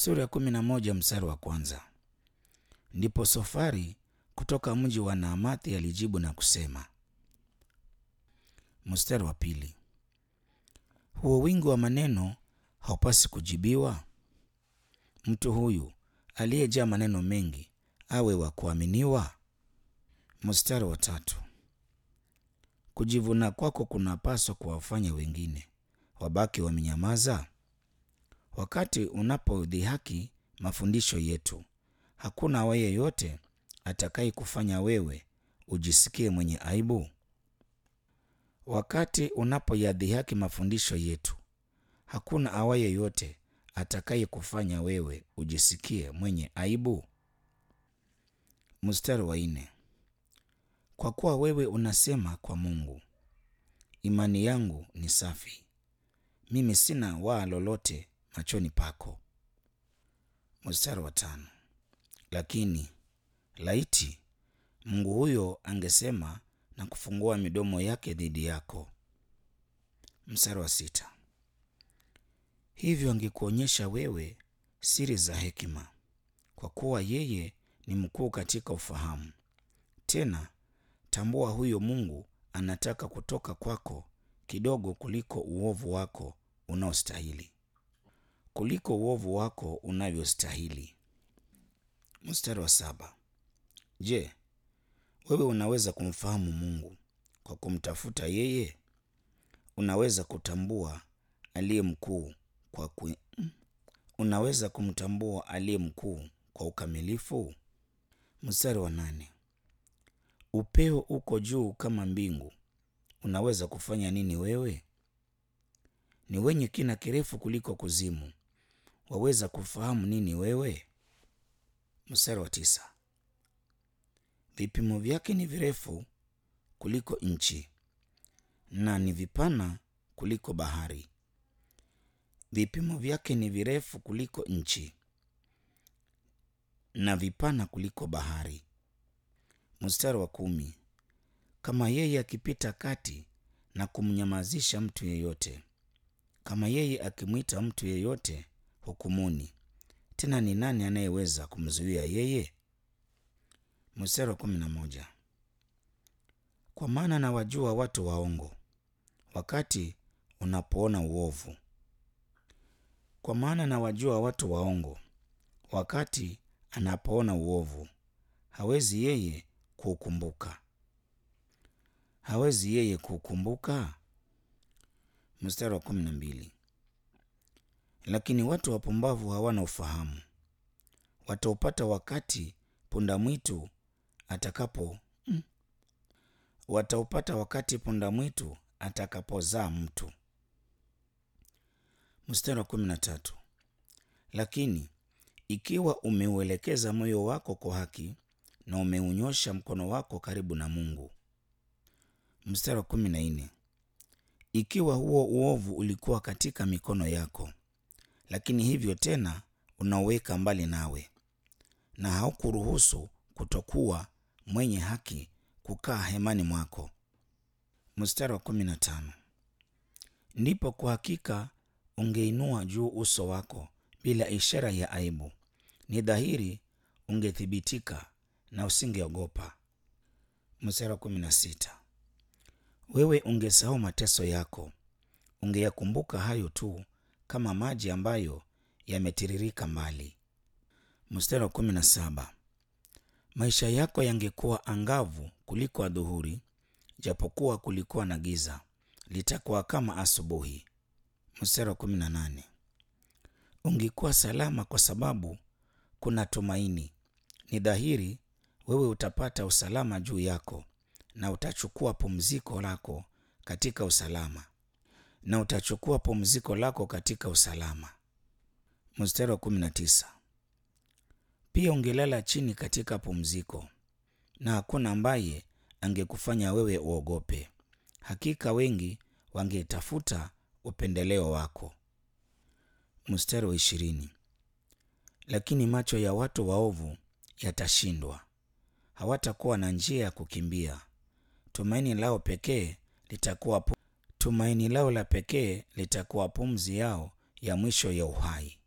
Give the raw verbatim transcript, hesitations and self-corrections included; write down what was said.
Sura ya kumi na moja mstari wa kwanza. Ndipo Sofari kutoka mji wa Naamathi alijibu na kusema. Mstari wa pili. Huo wingi wa maneno haupasi kujibiwa? Mtu huyu aliyejaa maneno mengi awe wa kuaminiwa? Mstari wa tatu. Kujivuna kwako kunapaswa kuwafanya wengine wabaki wamenyamaza? Wakati unapodhihaki mafundisho yetu, hakuna awaye yeyote atakaye kufanya wewe ujisikie mwenye aibu. Wakati unapoyadhihaki mafundisho yetu, hakuna awaye yeyote atakaye kufanya wewe ujisikie mwenye aibu. Mstari wa nne. Kwa kuwa wewe unasema kwa Mungu, imani yangu ni safi, mimi sina waa lolote machoni pako. Mstari wa tano. Lakini laiti Mungu huyo angesema na kufungua midomo yake dhidi yako. Mstari wa sita. Hivyo angekuonyesha wewe siri za hekima, kwa kuwa yeye ni mkuu katika ufahamu. Tena tambua, huyo Mungu anataka kutoka kwako kidogo kuliko uovu wako unaostahili, kuliko uovu wako unavyostahili. Mstari wa saba. Je, wewe unaweza kumfahamu Mungu kwa kumtafuta yeye? Unaweza kutambua aliye mkuu kwa ku... unaweza kumtambua aliye mkuu kwa ukamilifu? Mstari wa nane. Upeo uko juu kama mbingu, unaweza kufanya nini wewe? Ni wenye kina kirefu kuliko kuzimu, waweza kufahamu nini wewe? Mstari wa tisa. Vipimo vyake ni virefu kuliko nchi, na ni vipana kuliko bahari. Vipimo vyake ni virefu kuliko nchi, na vipana kuliko bahari. Mstari wa kumi. Kama yeye akipita kati na kumnyamazisha mtu yeyote, kama yeye akimwita mtu yeyote hukumuni, tena ni nani anayeweza kumzuia yeye? Mstari wa kumi na moja. Kwa maana nawajua watu waongo wakati unapoona uovu. Kwa maana nawajua watu waongo wakati anapoona uovu, hawezi yeye kuukumbuka. Hawezi yeye kuukumbuka. Mstari wa kumi na mbili. Lakini watu wapumbavu hawana ufahamu, wataupata wakati punda mwitu atakapo mm, wataupata wakati punda mwitu atakapozaa mtu. Mstari wa kumi na tatu. Lakini ikiwa umeuelekeza moyo wako kwa haki na umeunyosha mkono wako karibu na Mungu. Mstari wa kumi na nne. Ikiwa huo uovu ulikuwa katika mikono yako, lakini hivyo tena unauweka mbali nawe, na haukuruhusu kutokuwa mwenye haki kukaa hemani mwako. Mstari wa kumi na tano. Ndipo kwa hakika ungeinua juu uso wako bila ishara ya aibu, ni dhahiri ungethibitika na usingeogopa. Mstari wa kumi na sita. Wewe ungesahau mateso yako, ungeyakumbuka hayo tu kama maji ambayo yametiririka mbali. Mstari wa kumi na saba. Maisha yako yangekuwa angavu kuliko adhuhuri, japokuwa kulikuwa na giza, litakuwa kama asubuhi. Mstari wa kumi na nane. Ungekuwa salama kwa sababu kuna tumaini, ni dhahiri wewe utapata usalama juu yako, na utachukua pumziko lako katika usalama, na utachukua pumziko lako katika usalama. Mstari wa kumi na tisa. Pia ungelala chini katika pumziko, na hakuna ambaye angekufanya wewe uogope. Hakika wengi wangetafuta upendeleo wako. Mstari wa ishirini. Lakini macho ya watu waovu yatashindwa, hawatakuwa na njia ya kukimbia. Tumaini lao pekee litakuwa pu... tumaini lao la pekee litakuwa pumzi yao ya mwisho ya uhai.